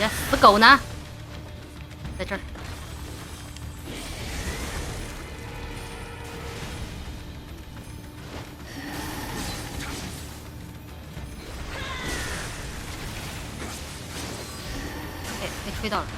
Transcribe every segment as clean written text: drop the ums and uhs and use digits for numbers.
这死狗呢？在这儿。哎，被吹到了。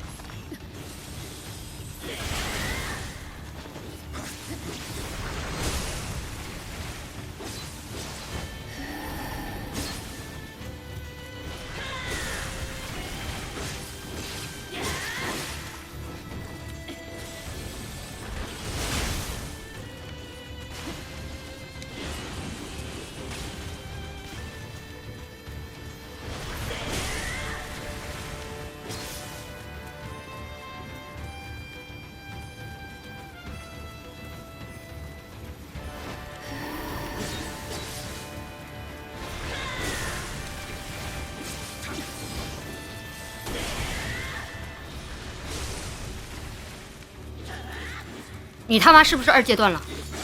你他妈是不是2阶段了？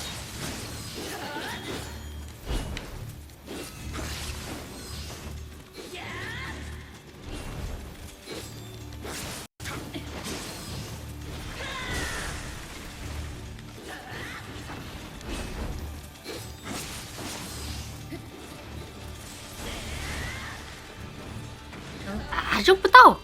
啊，扔不到。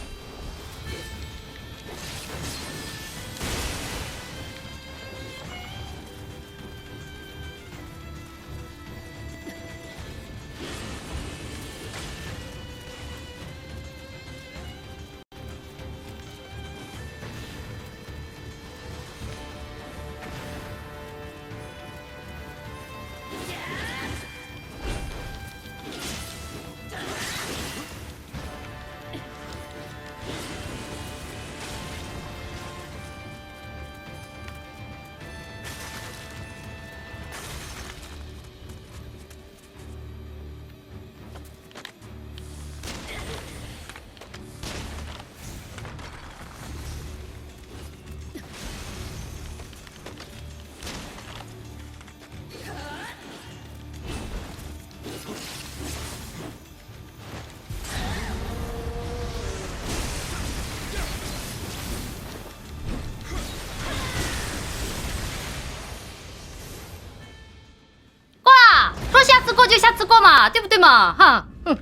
下次过就下次过嘛，对不对嘛？哈，哼，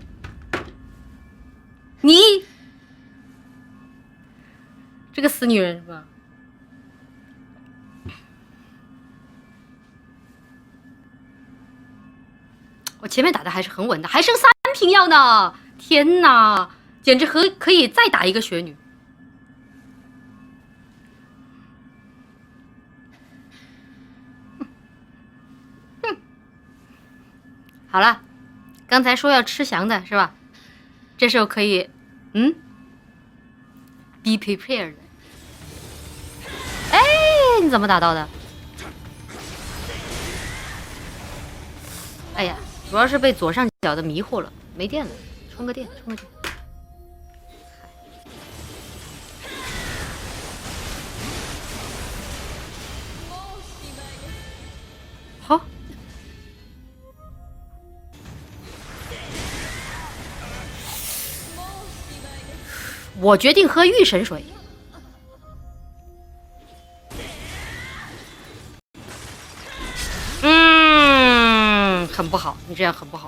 你这个死女人是吧？我前面打的还是很稳的，还剩3瓶药呢！天哪，简直可以再打一个雪女。好了，刚才说要吃翔的是吧？这时候可以，be prepared。哎，你怎么打到的？哎呀，主要是被左上角的迷惑了，没电了，充个电，充个电。好。我决定喝御神水。很不好，你这样很不好。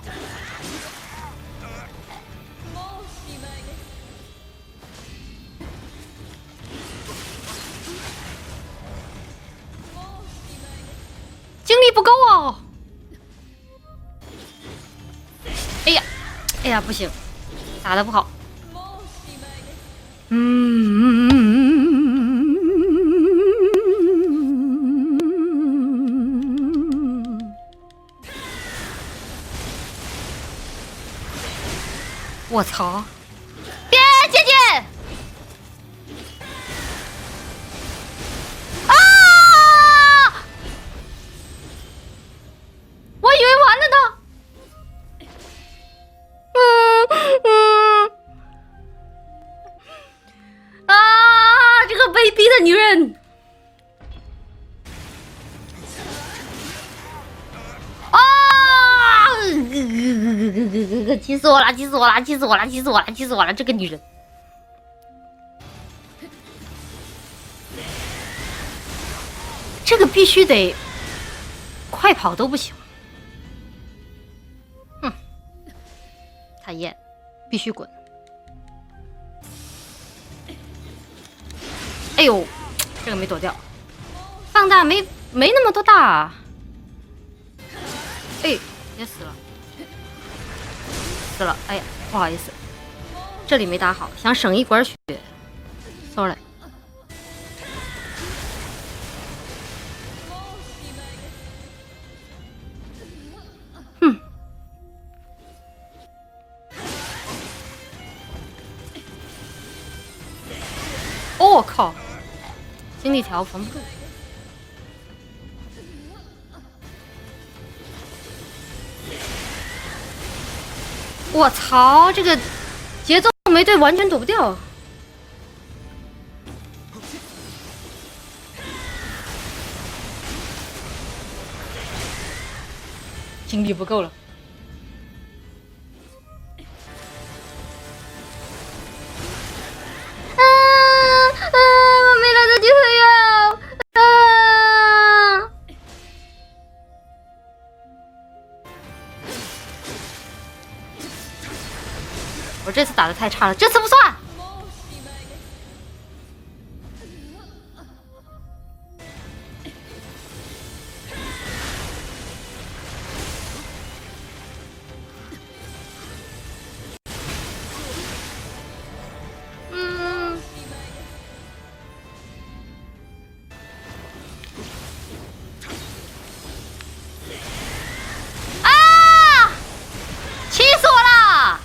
精力不够哦。哎呀，哎呀，不行，打得不好。我操！别，姐姐！啊！我以为完了呢。这个卑鄙的女人！气死我了！气死我了！气死我了！气死我了！气死我了！这个女人， 这个必须得快跑都不行。哼，太艳，必须滚。哎呦，这个没躲掉，放大没那么多大。哎，也死了，死了。哎呀，不好意思，这里没打好，想省一管血 ，sorry。哼，哦我靠，精力条防不住。我操，这个节奏没对，完全躲不掉。精力不够了。我没来得及回药。我这次打的太差了，这次不算。气死我了！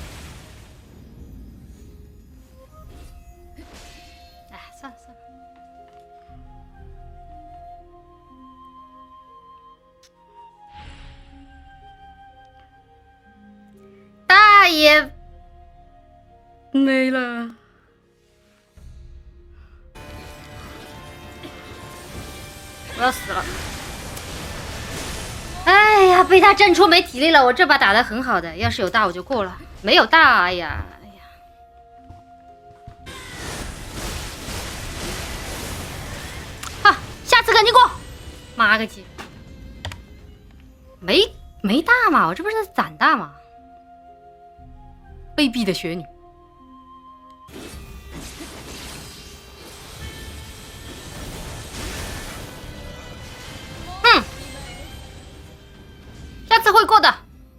哎，算了算了。大爷没了。我要死了！哎呀，被他震出没体力了。我这把打得很好的，要是有大我就过了，没有大，哎呀，哈，下次赶紧过！妈个鸡，没大嘛，我这不是在攒大吗？卑鄙的雪女。下次会过的。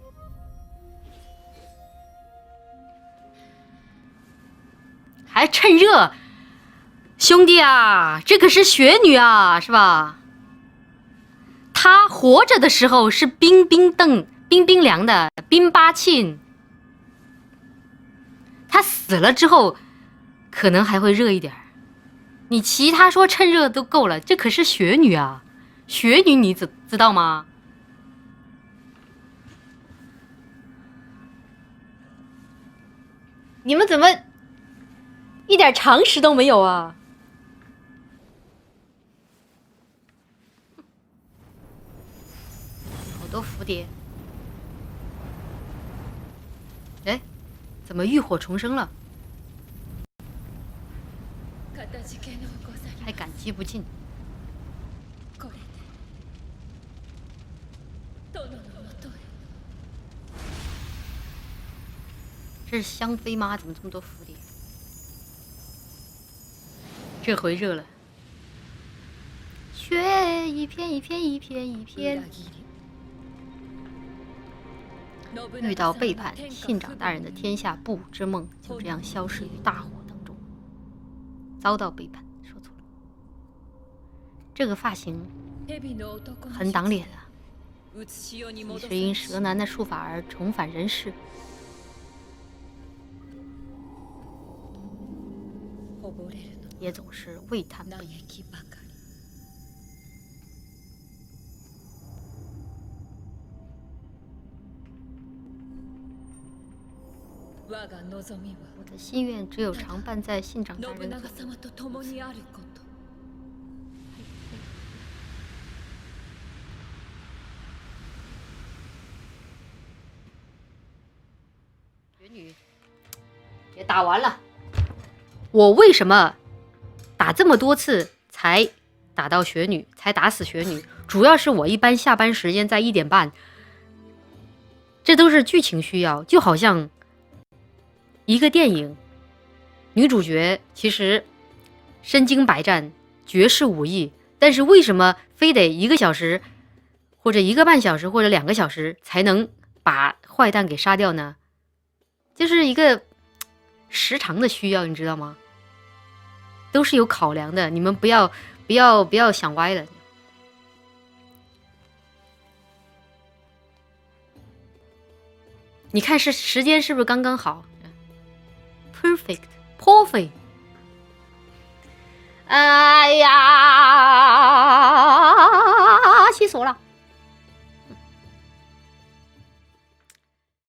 还趁热，兄弟啊，这可是雪女啊，是吧？她活着的时候是冰冰凉的冰巴沁，她死了之后可能还会热一点。你其他说趁热都够了，这可是雪女啊，雪女你知道吗？你们怎么一点常识都没有啊？好多蝴蝶。哎，怎么浴火重生了？还感激不尽。这是香妃吗？怎么这么多蝴蝶？这回热了，雪一片一片一片一片。遇到背叛，信长大人的天下布之梦就这样消失于大火当中。遭到背叛，说错了。这个发型很挡脸啊！你是因蛇男的术法而重返人世。也总是未探背。我的心愿只有常伴在信长大人左右。雪女也打完了。我为什么打这么多次才打到雪女，才打死雪女。主要是我一般下班时间在1点半，这都是剧情需要，就好像一个电影，女主角其实身经百战，绝世武艺，但是为什么非得1个小时，或者1个半小时，或者2个小时才能把坏蛋给杀掉呢？就是一个时长的需要，你知道吗？都是有考量的，你们不要想歪了。你看时间是不是刚刚好 ？Perfect。哎呀，气死我了！